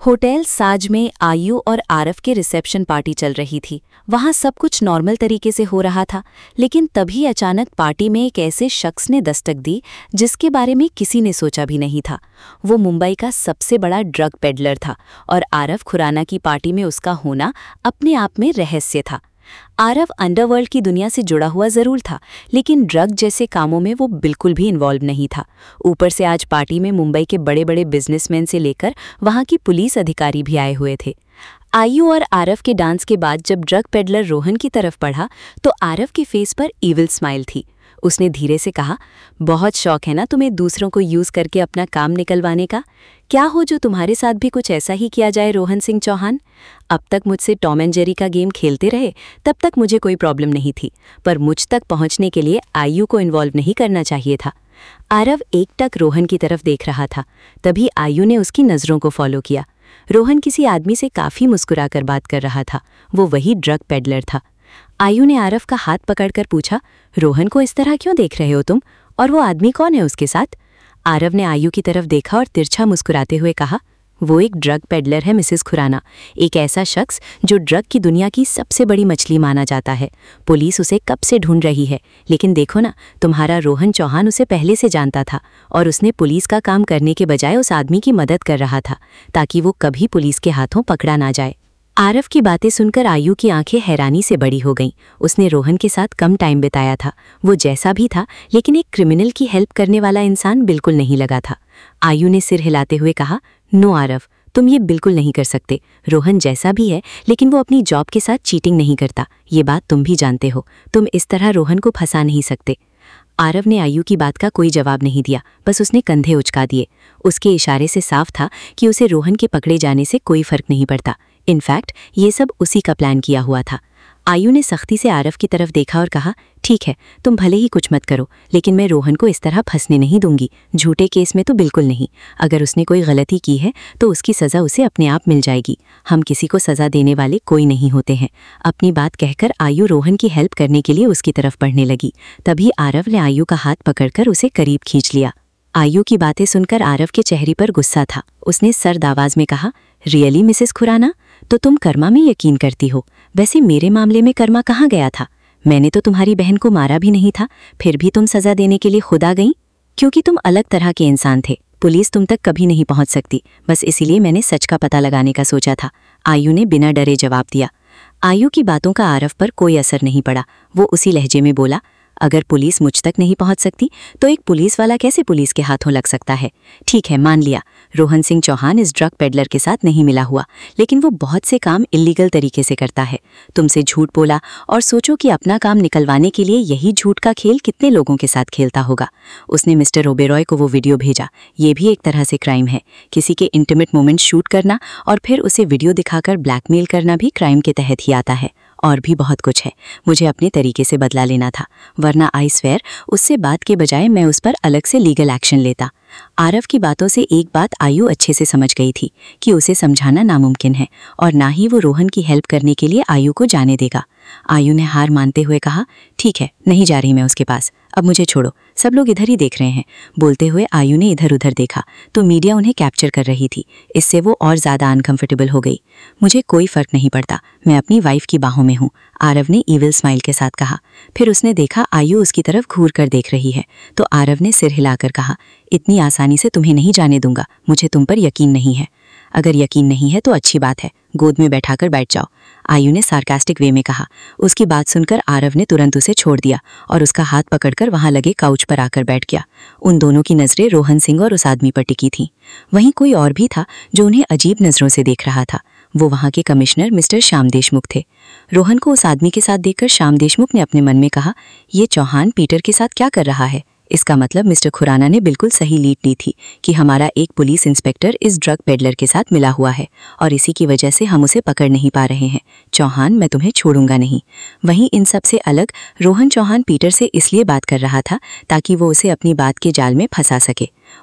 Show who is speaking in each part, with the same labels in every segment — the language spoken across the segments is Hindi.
Speaker 1: होटल साज में आयु और आरव के रिसेप्शन पार्टी चल रही थी। वहां सब कुछ नॉर्मल तरीके से हो रहा था, लेकिन तभी अचानक पार्टी में एक ऐसे शख्स ने दस्तक दी जिसके बारे में किसी ने सोचा भी नहीं था। वो मुंबई का सबसे बड़ा ड्रग पेडलर था और आरव खुराना की पार्टी में उसका होना अपने आप में रहस्य था। आरव अंडरवर्ल्ड की दुनिया से जुड़ा हुआ जरूर था, लेकिन ड्रग जैसे कामों में वो बिल्कुल भी इन्वॉल्व नहीं था। ऊपर से आज पार्टी में मुंबई के बड़े बड़े बिजनेसमैन से लेकर वहां की पुलिस अधिकारी भी आए हुए थे। आयु और आरव के डांस के बाद जब ड्रग पेडलर रोहन की तरफ बढ़ा तो आरव के फेस पर इविल स्माइल थी। उसने धीरे से कहा, बहुत शौक है ना तुम्हें दूसरों को यूज करके अपना काम निकलवाने का? क्या हो जो तुम्हारे साथ भी कुछ ऐसा ही किया जाए रोहन सिंह चौहान? अब तक मुझसे टॉम एंड जेरी का गेम खेलते रहे, तब तक मुझे कोई प्रॉब्लम नहीं थी, पर मुझ तक पहुंचने के लिए आयु को इन्वॉल्व नहीं करना चाहिए था। आरव एकटक रोहन की तरफ देख रहा था। तभी आयु ने उसकी नजरों को फॉलो किया। रोहन किसी आदमी से काफी मुस्कुराकर बात कर रहा था। वो वही ड्रग पेडलर था। आयु ने आरव का हाथ पकड़कर पूछा, रोहन को इस तरह क्यों देख रहे हो तुम? और वो आदमी कौन है उसके साथ? आरव ने आयु की तरफ देखा और तिरछा मुस्कुराते हुए कहा, वो एक ड्रग पेडलर है मिसेस खुराना, एक ऐसा शख्स जो ड्रग की दुनिया की सबसे बड़ी मछली माना जाता है। पुलिस उसे कब से ढूंढ रही है, लेकिन देखो ना, तुम्हारा रोहन चौहान उसे पहले से जानता था और उसने पुलिस का काम करने के बजाय उस आदमी की मदद कर रहा था ताकि वो कभी पुलिस के हाथों पकड़ा ना जाए। आरव की बातें सुनकर आयु की आंखें हैरानी से बड़ी हो गईं। उसने रोहन के साथ कम टाइम बिताया था, वो जैसा भी था, लेकिन एक क्रिमिनल की हेल्प करने वाला इंसान बिल्कुल नहीं लगा था। आयु ने सिर हिलाते हुए कहा, नो आरव, तुम ये बिल्कुल नहीं कर सकते। रोहन जैसा भी है, लेकिन वो अपनी जॉब के साथ चीटिंग नहीं करता, ये बात तुम भी जानते हो। तुम इस तरह रोहन को फंसा नहीं सकते। आरव ने आयु की बात का कोई जवाब नहीं दिया, बस उसने कंधे उचका दिए। उसके इशारे से साफ था कि उसे रोहन के पकड़े जाने से कोई फर्क नहीं पड़ता। इनफैक्ट ये सब उसी का प्लान किया हुआ था। आयु ने सख्ती से आरव की तरफ देखा और कहा, ठीक है, तुम भले ही कुछ मत करो, लेकिन मैं रोहन को इस तरह फंसने नहीं दूंगी। झूठे केस में तो बिल्कुल नहीं। अगर उसने कोई गलती की है तो उसकी सज़ा उसे अपने आप मिल जाएगी। हम किसी को सज़ा देने वाले कोई नहीं होते हैं। अपनी बात कहकर आयु रोहन की हेल्प करने के लिए उसकी तरफ बढ़ने लगी। तभी आरव ने आयु का हाथ पकड़कर उसे करीब खींच लिया। आयु की बातें सुनकर आरव के चेहरे पर गुस्सा था। उसने सर्द आवाज में कहा, रियली मिसेस खुराना, तो तुम कर्मा में यकीन करती हो? वैसे मेरे मामले में कर्मा कहाँ गया था? मैंने तो तुम्हारी बहन को मारा भी नहीं था, फिर भी तुम सजा देने के लिए खुद आ गई? क्योंकि तुम अलग तरह के इंसान थे। पुलिस तुम तक कभी नहीं पहुंच सकती, बस इसीलिए मैंने सच का पता लगाने का सोचा था। आयु ने बिना डरे जवाब दिया। आयु की बातों का आरव पर कोई असर नहीं पड़ा। वो उसी लहजे में बोला, अगर पुलिस मुझ तक नहीं पहुंच सकती तो एक पुलिस वाला कैसे पुलिस के हाथों लग सकता है? ठीक है, मान लिया, रोहन सिंह चौहान इस ड्रग पेडलर के साथ नहीं मिला हुआ, लेकिन वो बहुत से काम इल्लीगल तरीके से करता है। तुमसे झूठ बोला और सोचो कि अपना काम निकलवाने के लिए यही झूठ का खेल कितने लोगों के साथ खेलता होगा। उसने मिस्टर ओबेरॉय को वो वीडियो भेजा। ये भी एक तरह से क्राइम है। किसी के इंटीमेट मोमेंट शूट करना और फिर उसे वीडियो दिखाकर ब्लैकमेल करना भी क्राइम के तहत ही आता है। और भी बहुत कुछ है। मुझे अपने तरीके से बदला लेना था, वरना आई स्वेयर उससे बात के बजाय मैं उस पर अलग से लीगल एक्शन लेता। आरव की बातों से एक बात आयु अच्छे से समझ गई थी कि उसे समझाना नामुमकिन है और ना ही वो रोहन की हेल्प करने के लिए आयु को जाने देगा। आयु ने हार मानते हुए कहा, ठीक है, नहीं जा रही मैं उसके पास, अब मुझे छोड़ो, सब लोग इधर ही देख रहे हैं। बोलते हुए आयु ने इधर उधर देखा तो मीडिया उन्हें कैप्चर कर रही थी। इससे वो और ज़्यादा अनकंफर्टेबल हो गई। मुझे कोई फर्क नहीं पड़ता, मैं अपनी वाइफ की बाहों में हूँ, आरव ने ईविल स्माइल के साथ कहा। फिर उसने देखा आयु उसकी तरफ घूर कर देख रही है तो आरव ने सिर हिलाकर कहा, इतनी आसानी से तुम्हें नहीं जाने दूंगा, मुझे तुम पर यकीन नहीं है। अगर यकीन नहीं है तो अच्छी बात है, गोद में बैठाकर बैठ जाओ, आयु ने सार्कास्टिक वे में कहा। उसकी बात सुनकर आरव ने तुरंत उसे छोड़ दिया और उसका हाथ पकड़कर वहां लगे काउच पर आकर बैठ गया। उन दोनों की नजरें रोहन सिंह और उस आदमी पर टिकी थीं। वहीं कोई और भी था जो उन्हें अजीब नजरों से देख रहा था। वो वहां के कमिश्नर मिस्टर श्याम देशमुख थे। रोहन को उस आदमी के साथ देखकर श्याम देशमुख ने अपने मन में कहा, ये चौहान पीटर के साथ क्या कर रहा है? इसका मतलब मिस्टर खुराना ने बिल्कुल सही लीड ली थी कि हमारा एक पुलिस इंस्पेक्टर इस ड्रग पेडलर के साथ मिला हुआ है और इसी की वजह से हम उसे पकड़ नहीं पा रहे हैं। चौहान, मैं तुम्हें छोड़ूंगा नहीं। वहीं इन सब से अलग रोहन चौहान पीटर से इसलिए बात कर रहा था ताकि वो उसे अपनी बात के जाल में फंसा सके।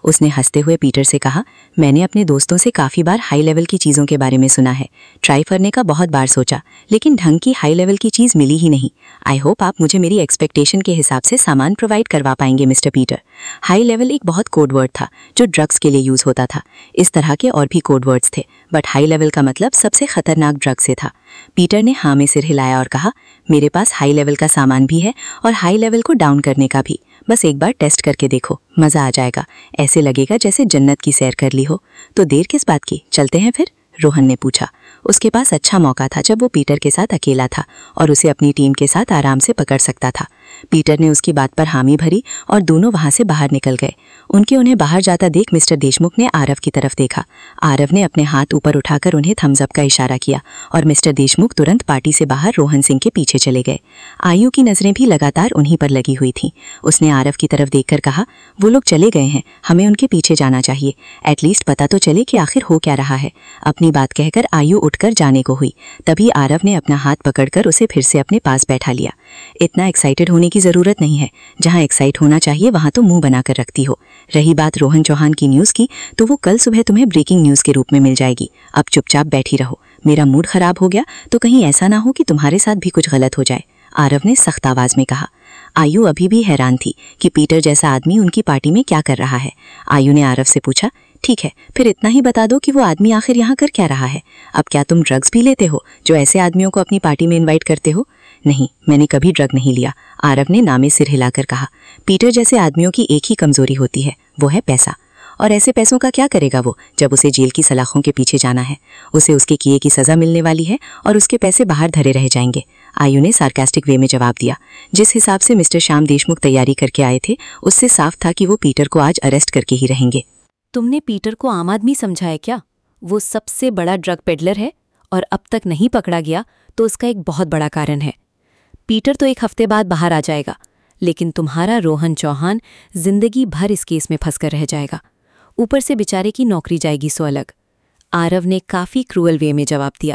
Speaker 1: उसने हंसते हुए पीटर से कहा, मैंने अपने दोस्तों से काफ़ी बार हाई लेवल की चीज़ों के बारे में सुना है, ट्राई करने का बहुत बार सोचा, लेकिन ढंग की हाई लेवल की चीज़ मिली ही नहीं। आई होप आप मुझे मेरी एक्सपेक्टेशन के हिसाब से सामान प्रोवाइड करवा पाएंगे मिस्टर पीटर। हाई लेवल एक बहुत कोड वर्ड था जो ड्रग्स के लिए यूज़ होता था। इस तरह के और भी कोड वर्ड्स थे, बट हाई लेवल का मतलब सबसे खतरनाक ड्रग से था। पीटर ने हाँ में सिर हिलाया और कहा, मेरे पास हाई लेवल का सामान भी है और हाई लेवल को डाउन करने का भी। बस एक बार टेस्ट करके देखो, मज़ा आ जाएगा। ऐसे लगेगा जैसे जन्नत की सैर कर ली हो। तो देर किस बात की, चलते हैं फिर? रोहन ने पूछा। उसके पास अच्छा मौका था जब वो पीटर के साथ अकेला था और उसे अपनी टीम के साथ आराम से पकड़ सकता था। पीटर ने उसकी बात पर हामी भरी और दोनों वहां से बाहर निकल गए। उन्हें बाहर जाता देख मिस्टर देशमुख ने आरव की तरफ देखा। आरव ने अपने हाथ ऊपर उठाकर उन्हें थम्स अप का इशारा किया और मिस्टर देशमुख तुरंत पार्टी से बाहर रोहन सिंह के पीछे चले गए। आयु की नजरें भी लगातार उन्हीं पर लगी हुई थीं। उसने आरव की तरफ देखकर कहा, वो लोग चले गए हैं, हमें उनके पीछे जाना चाहिए। एटलीस्ट पता तो चले कि आखिर हो क्या रहा है। अपनी बात कहकर आयु उठकर जाने को हुई, तभी आरव ने अपना हाथ पकड़कर उसे फिर से अपने पास बैठा लिया। इतना एक्साइटेड होने की जरूरत नहीं है, जहां एक्साइट होना चाहिए वहां तो मुंह बनाकर रखती हो। रही बात रोहन चौहान की न्यूज़ की, तो वो कल सुबह तुम्हें ब्रेकिंग न्यूज़ के रूप में मिल जाएगी। अब चुपचाप बैठी रहो। मेरा मूड खराब हो गया तो कहीं ऐसा ना हो कि तुम्हारे साथ भी कुछ गलत हो जाए, आरव ने सख्त आवाज में कहा। आयु अभी भी हैरान थी कि पीटर जैसा आदमी उनकी पार्टी में क्या कर रहा है। आयु ने आरव से पूछा, ठीक है, फिर इतना ही बता दो कि वो आदमी आखिर यहाँ कर क्या रहा है। अब क्या तुम ड्रग्स भी लेते हो जो ऐसे आदमियों को अपनी पार्टी में इनवाइट करते हो? नहीं, मैंने कभी ड्रग नहीं लिया, आरव ने नामे सिर हिलाकर कहा। पीटर जैसे आदमियों की एक ही कमजोरी होती है, वो है पैसा। और ऐसे पैसों का क्या करेगा वो, जब उसे जेल की सलाखों के पीछे जाना है। उसे उसके किए की सजा मिलने वाली है और उसके पैसे बाहर धरे रह जाएंगे। आयु ने सार्कास्टिक वे में जवाब दिया। जिस हिसाब से मिस्टर श्याम देशमुख तैयारी करके आए थे, उससे साफ था कि वो पीटर को आज अरेस्ट करके ही रहेंगे।
Speaker 2: तुमने पीटर को आम आदमी समझा है क्या? वो सबसे बड़ा ड्रग पेडलर है और अब तक नहीं पकड़ा गया तो उसका एक बहुत बड़ा कारण है। पीटर तो एक हफ्ते बाद बाहर आ जाएगा, लेकिन तुम्हारा रोहन चौहान जिंदगी भर इस केस में फंसकर रह जाएगा। ऊपर से बेचारे की नौकरी जाएगी सो अलग। आरव ने काफी क्रूअल वे में जवाब दिया।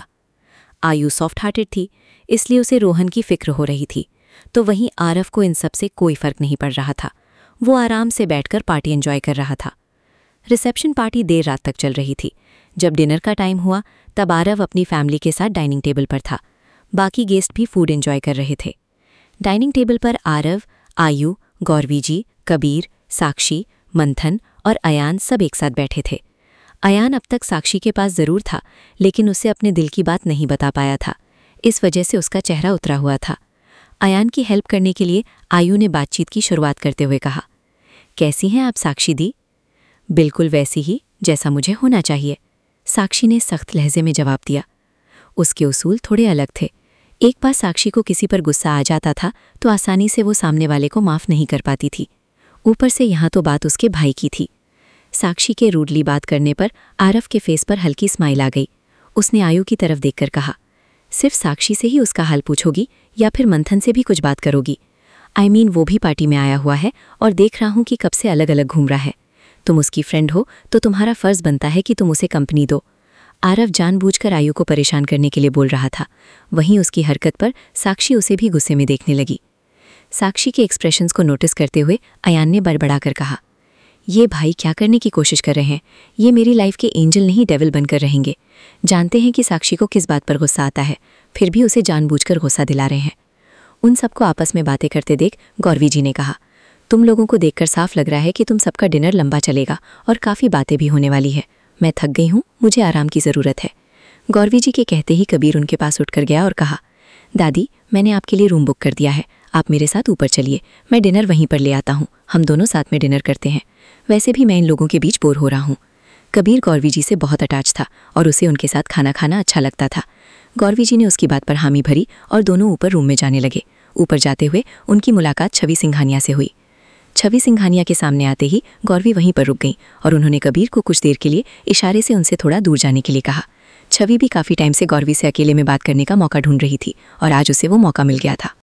Speaker 2: आयु सॉफ्ट हार्टेड थी, इसलिए उसे रोहन की फिक्र हो रही थी, तो वहीं आरव को इन सब से कोई फर्क नहीं पड़ रहा था। वो आराम से बैठकर पार्टी एंजॉय कर रहा था। रिसेप्शन पार्टी देर रात तक चल रही थी। जब डिनर का टाइम हुआ तब आरव अपनी फैमिली के साथ डाइनिंग टेबल पर था। बाकी गेस्ट भी फूड एंजॉय कर रहे थे। डाइनिंग टेबल पर आरव, आयु, गौरवी जी, कबीर, साक्षी, मंथन और अयान सब एक साथ बैठे थे। अयान अब तक साक्षी के पास जरूर था, लेकिन उसे अपने दिल की बात नहीं बता पाया था। इस वजह से उसका चेहरा उतरा हुआ था। अयान की हेल्प करने के लिए आयु ने बातचीत की शुरुआत करते हुए कहा, कैसी हैं आप साक्षी दी? बिल्कुल वैसी ही जैसा मुझे होना चाहिए, साक्षी ने सख्त लहजे में जवाब दिया। उसके उसूल थोड़े अलग थे। एक बार साक्षी को किसी पर गुस्सा आ जाता था तो आसानी से वो सामने वाले को माफ़ नहीं कर पाती थी। ऊपर से यहाँ तो बात उसके भाई की थी। साक्षी के रूडली बात करने पर आरव के फेस पर हल्की स्माइल आ गई। उसने आयु की तरफ देखकर कहा, सिर्फ साक्षी से ही उसका हाल पूछोगी या फिर मंथन से भी कुछ बात करोगी? आई मीन वो भी पार्टी में आया हुआ है और देख रहा हूँ कि कब से अलग अलग घूम रहा है। तुम उसकी फ्रेंड हो तो तुम्हारा फर्ज बनता है कि तुम उसे कंपनी दो। आरव जानबूझकर आयु को परेशान करने के लिए बोल रहा था। वहीं उसकी हरकत पर साक्षी उसे भी गुस्से में देखने लगी। साक्षी के एक्सप्रेशंस को नोटिस करते हुए अयान ने बड़बड़ाकर कहा, ये भाई क्या करने की कोशिश कर रहे हैं? ये मेरी लाइफ के एंजल नहीं डेविल बनकर रहेंगे। जानते हैं कि साक्षी को किस बात पर गुस्सा आता है, फिर भी उसे जानबूझकर गुस्सा दिला रहे हैं। उन सबको आपस में बातें करते देख गौरवी जी ने कहा, तुम लोगों को देखकर साफ लग रहा है कि तुम सबका डिनर लंबा चलेगा और काफ़ी बातें भी होने वाली है। मैं थक गई हूँ, मुझे आराम की ज़रूरत है। गौरवी जी के कहते ही कबीर उनके पास उठकर गया और कहा, दादी मैंने आपके लिए रूम बुक कर दिया है, आप मेरे साथ ऊपर चलिए, मैं डिनर वहीं पर ले आता हूँ, हम दोनों साथ में डिनर करते हैं। वैसे भी मैं इन लोगों के बीच बोर हो रहा हूँ। कबीर गौरवी जी से बहुत अटैच था और उसे उनके साथ खाना खाना अच्छा लगता था। गौरवी जी ने उसकी बात पर हामी भरी और दोनों ऊपर रूम में जाने लगे। ऊपर जाते हुए उनकी मुलाकात छवि सिंघानिया से हुई। छवि सिंघानिया के सामने आते ही गौरवी वहीं पर रुक गई और उन्होंने कबीर को कुछ देर के लिए इशारे से उनसे थोड़ा दूर जाने के लिए कहा। छवि भी काफ़ी टाइम से गौरवी से अकेले में बात करने का मौका ढूंढ रही थी और आज उसे वो मौका मिल गया था।